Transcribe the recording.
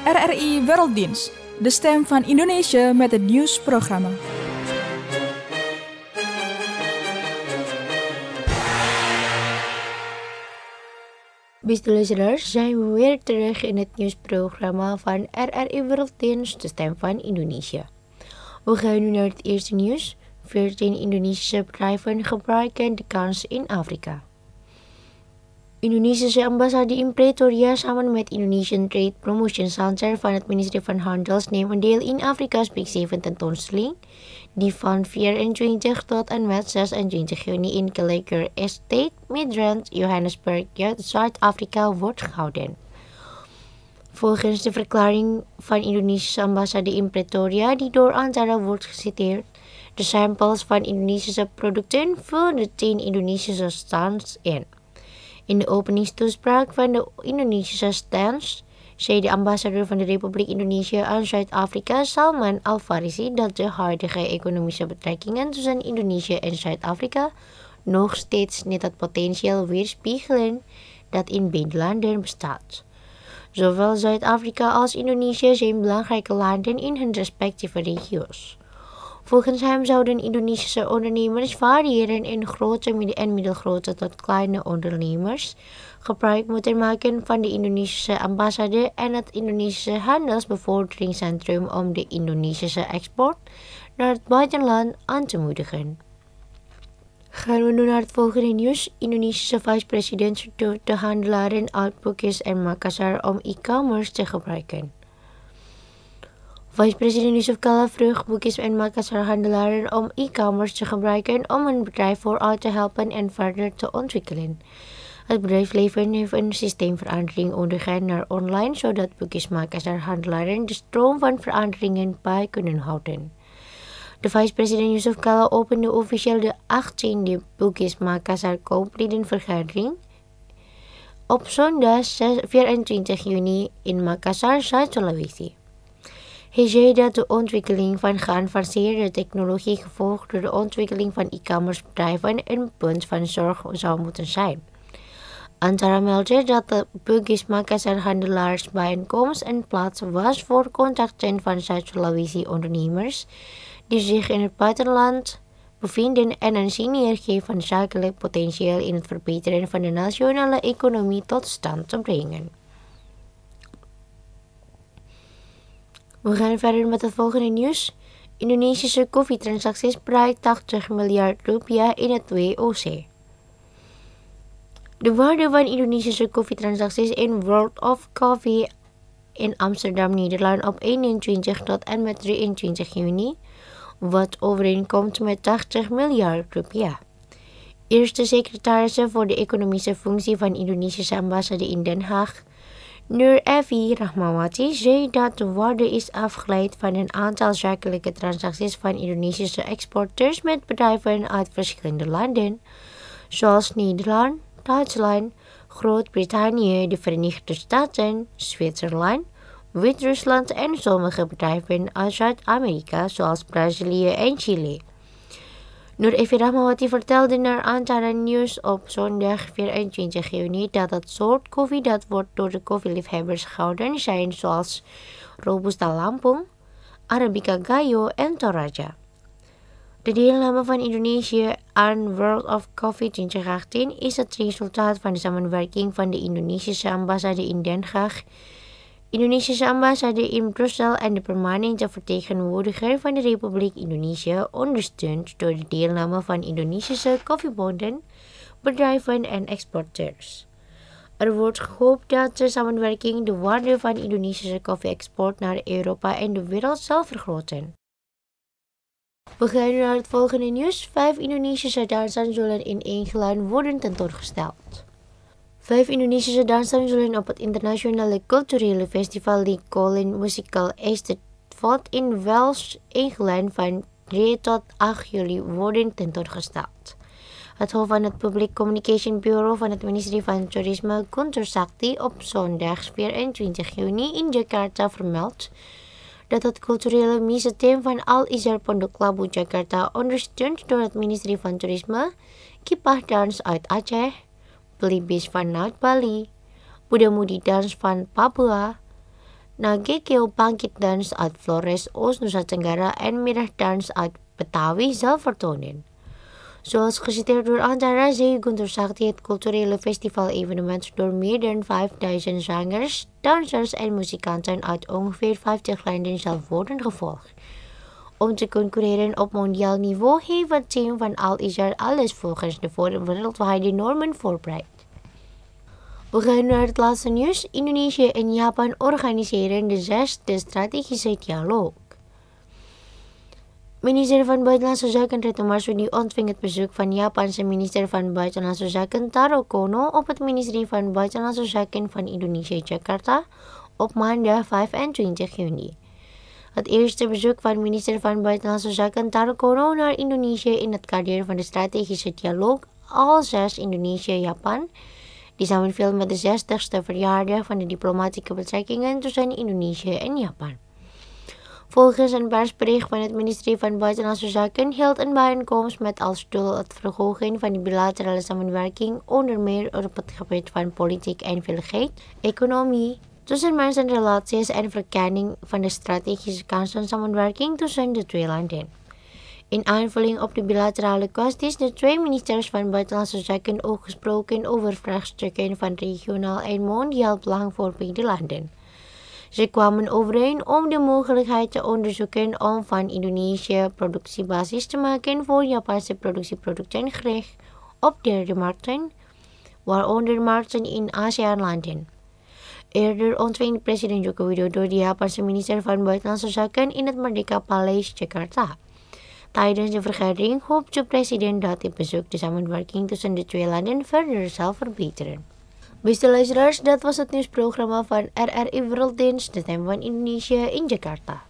RRI Werelddienst, de stem van Indonesië met het nieuwsprogramma. Beste luisteraars, zijn we weer terug in het nieuwsprogramma van RRI Werelddienst, de stem van Indonesië. We gaan nu naar het eerste nieuws. 14 Indonesische bedrijven gebruiken de kans in Afrika. Indonesische ambassade in Pretoria samen met Indonesian Trade Promotion Center van het ministerie van Handel nemen deel in Afrika's Big 7 tentoonstelling, die van 24 tot en met 26 juni in Gallagher Estate, Midrand, Johannesburg, Zuid-Afrika wordt gehouden. Volgens de verklaring van Indonesische ambassade in Pretoria, die door Antara wordt geciteerd, de samples van Indonesische producten vullen de 10 Indonesische stands in. In de openingstoespraak van de Indonesische stands zei de ambassadeur van de Republiek Indonesië aan Zuid-Afrika, Salman Al-Farisi, dat de huidige economische betrekkingen tussen Indonesië en Zuid-Afrika nog steeds niet het potentieel weerspiegelen dat in beide landen bestaat. Zowel Zuid-Afrika als Indonesië zijn belangrijke landen in hun respectieve regio's. Volgens hem zouden Indonesische ondernemers variëren in grote en middelgrote tot kleine ondernemers gebruik moeten maken van de Indonesische ambassade en het Indonesische handelsbevorderingscentrum om de Indonesische export naar het buitenland aan te moedigen. Gaan we nu naar het volgende nieuws. Indonesische vice-president stuurt de handelaren uit Bugis en Makassar om e-commerce te gebruiken. Vice-president Yusuf Kala vroeg Bugis en Makassar handelaren om e-commerce te gebruiken om hun bedrijf vooruit te helpen en verder te ontwikkelen. Het bedrijfsleven heeft een systeemverandering ondergaan naar online, zodat Bugis Makassar handelaren de stroom van veranderingen bij kunnen houden. De vice-president Yusuf Kala opende officieel de 18e Bugis Makassar koopliedenvergadering op zondag 24 juni in Makassar, Zuid-Sulawesi. Hij zei dat de ontwikkeling van geavanceerde technologie gevolgd door de ontwikkeling van e-commerce bedrijven een punt van zorg zou moeten zijn. Antara meldde dat de Bugis Makassar handelaarsbijeenkomst een plaats was voor contacten van Zuid-Sulawesi ondernemers die zich in het buitenland bevinden en een synergie van zakelijk potentieel in het verbeteren van de nationale economie tot stand te brengen. We gaan verder met het volgende nieuws. Indonesische koffietransacties bereikt 80 miljard rupiah in het WOC. De waarde van Indonesische koffietransacties in World of Coffee in Amsterdam, Nederland op 21 tot en met 23 juni, wat overeenkomt met 80 miljard rupiah. Eerste secretaresse voor de economische functie van Indonesische ambassade in Den Haag, Nur Evi Rahmawati, zei dat de waarde is afgeleid van een aantal zakelijke transacties van Indonesische exporteurs met bedrijven uit verschillende landen, zoals Nederland, Duitsland, Groot-Brittannië, de Verenigde Staten, Zwitserland, Wit-Rusland en sommige bedrijven uit Zuid-Amerika, zoals Brazilië en Chili. Nur Evi Rahmawati vertelde naar Antara Nieuws op zondag 24 juni dat het soort koffie dat wordt door de koffieliefhebbers gehouden zijn zoals Robusta Lampung, Arabica Gayo en Toraja. De deelname van Indonesië aan World of Coffee 2018 is het resultaat van de samenwerking van de Indonesische ambassade in Den Haag, Indonesische ambassade in Brussel en de permanente vertegenwoordiger van de Republiek Indonesië, ondersteund door de deelname van Indonesische koffiebonden, bedrijven en exporteurs. Er wordt gehoopt dat de samenwerking de waarde van Indonesische koffie-export naar Europa en de wereld zal vergroten. We gaan naar het volgende nieuws. 5 Indonesische dansen zullen in Engeland worden tentoongesteld. 5 Indonesische dansers zullen op het internationale culturele festival The Colin Musical Estate in Wales, Engeland van 3 tot 8 juli worden tentoongesteld. Het hoofd van het Public Communication Bureau van het ministerie van Toerisme, Guntur Sakti, op zondag 24 juni in Jakarta vermeldt dat het culturele museum van Al-Izhar Pondok Labu Jakarta, ondersteund door het ministerie van Toerisme, Kipah Dans uit Aceh, Pelibis vanuit Bali, Muda-Mudi Dans van Papua, Nagekeo Bangkit Dance uit Flores, Oost-Nusa Tenggara en Middag Dance uit Betawi zal vertonen. Zoals geciteerd door Antara, zei Guntur Sakti het culturele festival-evenement door meer dan 5000 zangers, dansers en muzikanten uit ongeveer 50 landen zal worden gevolgd. Om te concurreren op mondiaal niveau heeft het team van Al Izhar alles volgens de wereldwijde normen voorbereid. We gaan naar het laatste nieuws. Indonesië en Japan organiseren de 6e strategische dialoog. Minister van Buitenlandse Zaken Retno Marsudi ontving het bezoek van Japanse minister van Buitenlandse Zaken Taro Kono op het ministerie van Buitenlandse Zaken van Indonesië Jakarta op maandag 25 juni. Het eerste bezoek van minister van Buitenlandse Zaken Taro Kono naar Indonesië in het kader van de strategische dialoog AL6 Indonesië-Japan, die samenviel met de 60ste verjaardag van de diplomatieke betrekkingen tussen Indonesië en Japan. Volgens een persbericht van het ministerie van Buitenlandse Zaken hield een bijeenkomst met als doel het verhogen van de bilaterale samenwerking, onder meer op het gebied van politiek en veiligheid, economie, tussenmensenrelaties en verkenning van de strategische kansen samenwerking tussen de twee landen. In aanvulling op de bilaterale kwesties de twee ministers van Buitenlandse Zaken ook gesproken over vraagstukken van regionaal en mondiaal belang voor beide landen. Ze kwamen overeen om de mogelijkheid te onderzoeken om van Indonesië productiebasis te maken voor Japanse productieproducten gericht op derde markten, waaronder markten in ASEAN-landen. Eerder ontving president Joko Widodo de Japanse minister van Buitenlandse Zaken in het Merdeka Paleis Jakarta. Tijdens de vergadering hoopt de president dat dit bezoek de samenwerking tussen de twee landen verder zal verbeteren. Beste luisteraars, dat was het nieuwsprogramma van RRI Werelddienst, de stem van Indonesië in Jakarta.